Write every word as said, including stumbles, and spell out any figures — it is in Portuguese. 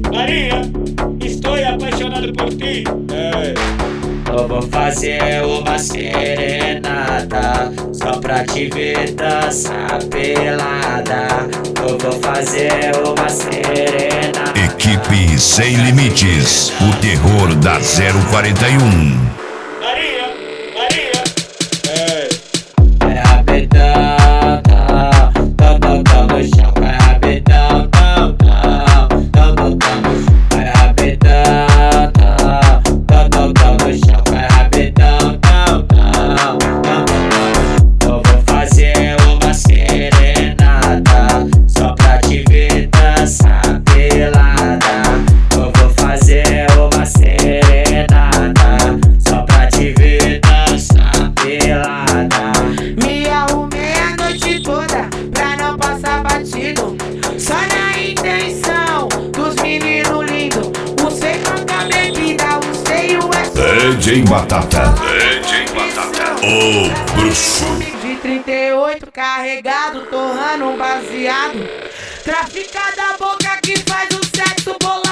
Maria, estou apaixonado por ti. É. Eu vou fazer uma serenata só pra te ver dançar pelada. Eu vou fazer uma serenata. Equipe Sem Limites, o terror da zero quarenta e um. Maria, Maria, é. Vai rabetão, tão, tão, tão no chão. Vai rabetão, tão, tão, tão, tão, tão no chão. Vai rabetão, tão, tão, tão no chão. Vai rabetão, tão, tão, tão, tão. Eu vou fazer uma serenata só pra te ver dançar pelada. Eu vou fazer uma serenata só pra te ver dançar pelada. Me arrumei a noite toda pra não passar batido, só na intenção dos meninos lindos. Usei quanta bebida, usei o D J Batata, D J Batata, o bruxo. de trinta e oito carregado, torrando um baseado. Trafica da boca que faz o sexo bolado.